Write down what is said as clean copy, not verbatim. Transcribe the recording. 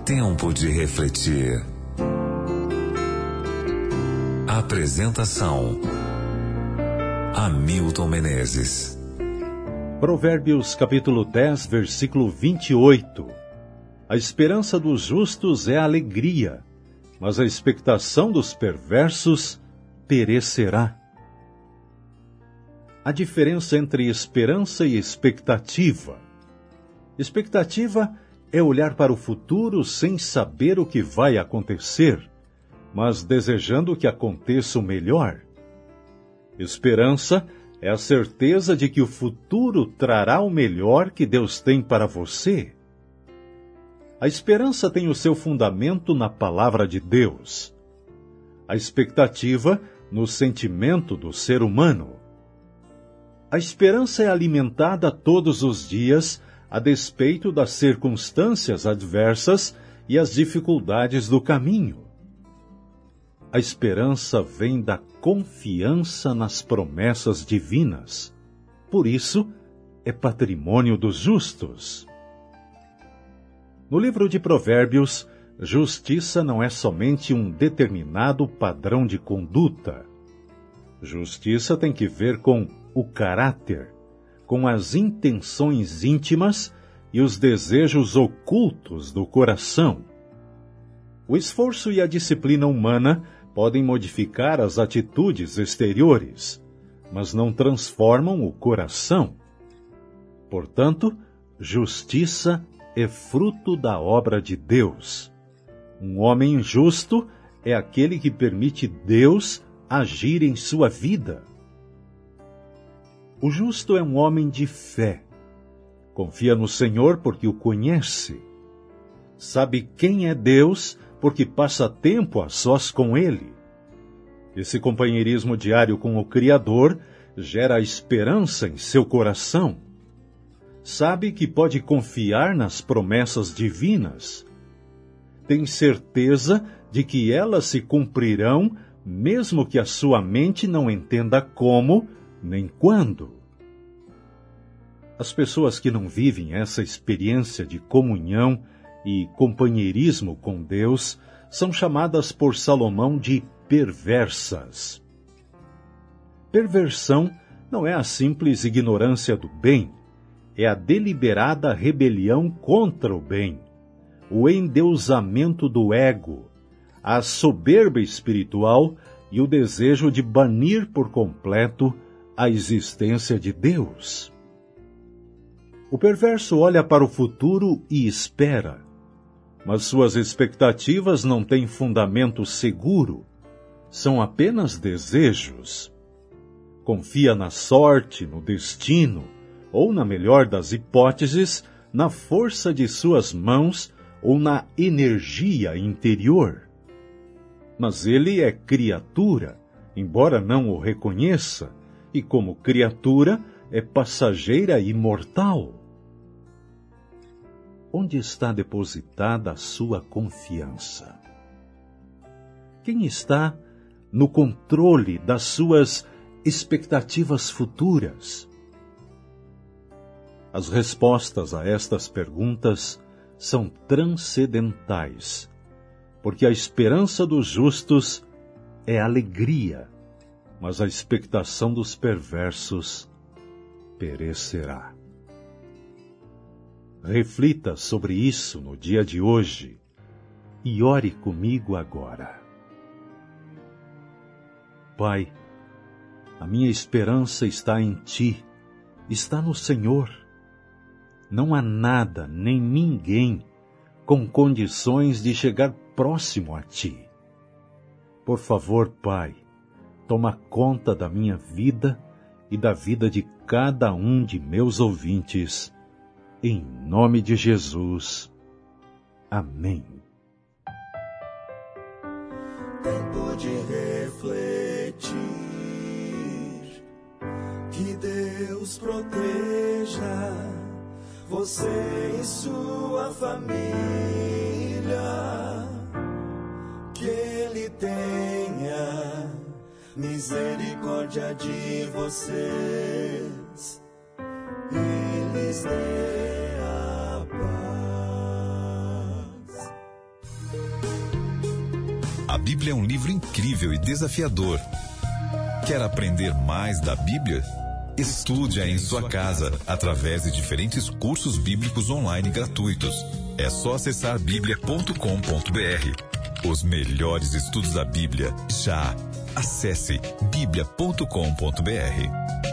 Tempo de refletir. Apresentação: Hamilton Menezes. Provérbios capítulo 10, versículo 28. A esperança dos justos é alegria, mas a expectação dos perversos perecerá. A diferença entre esperança e expectativa. Expectativa é olhar para o futuro sem saber o que vai acontecer, mas desejando que aconteça o melhor. Esperança é a certeza de que o futuro trará o melhor que Deus tem para você. A esperança tem o seu fundamento na palavra de Deus. A expectativa no sentimento do ser humano. A esperança é alimentada todos os dias a despeito das circunstâncias adversas e as dificuldades do caminho. A esperança vem da confiança nas promessas divinas. Por isso, é patrimônio dos justos. No livro de Provérbios, justiça não é somente um determinado padrão de conduta. Justiça tem que ver com o caráter, com as intenções íntimas e os desejos ocultos do coração. O esforço e a disciplina humana podem modificar as atitudes exteriores, mas não transformam o coração. Portanto, justiça é fruto da obra de Deus. Um homem justo é aquele que permite Deus agir em sua vida. O justo é um homem de fé. Confia no Senhor porque o conhece. Sabe quem é Deus porque passa tempo a sós com Ele. Esse companheirismo diário com o Criador gera esperança em seu coração. Sabe que pode confiar nas promessas divinas. Tem certeza de que elas se cumprirão, mesmo que a sua mente não entenda como nem quando. As pessoas que não vivem essa experiência de comunhão e companheirismo com Deus são chamadas por Salomão de perversas. Perversão não é a simples ignorância do bem, é a deliberada rebelião contra o bem, o endeusamento do ego, a soberba espiritual e o desejo de banir por completo a existência de Deus. O perverso olha para o futuro e espera, mas suas expectativas não têm fundamento seguro, são apenas desejos. Confia na sorte, no destino, ou, na melhor das hipóteses, na força de suas mãos ou na energia interior. Mas ele é criatura, embora não o reconheça, e como criatura é passageira e mortal. Onde está depositada a sua confiança? Quem está no controle das suas expectativas futuras? As respostas a estas perguntas são transcendentais, porque a esperança dos justos é alegria, mas a expectação dos perversos perecerá. Reflita sobre isso no dia de hoje e ore comigo agora. Pai, a minha esperança está em Ti, está no Senhor. Não há nada nem ninguém com condições de chegar próximo a Ti. Por favor, Pai, toma conta da minha vida e da vida de cada um de meus ouvintes. Em nome de Jesus. Amém. Tempo de refletir. Que Deus proteja você e sua família. Que Ele tenha misericórdia de vocês. E lhes dê a paz. A Bíblia é um livro incrível e desafiador. Quer aprender mais da Bíblia? Estude-a em sua casa, através de diferentes cursos bíblicos online gratuitos. É só acessar biblia.com.br. Os melhores estudos da Bíblia já. Acesse biblia.com.br.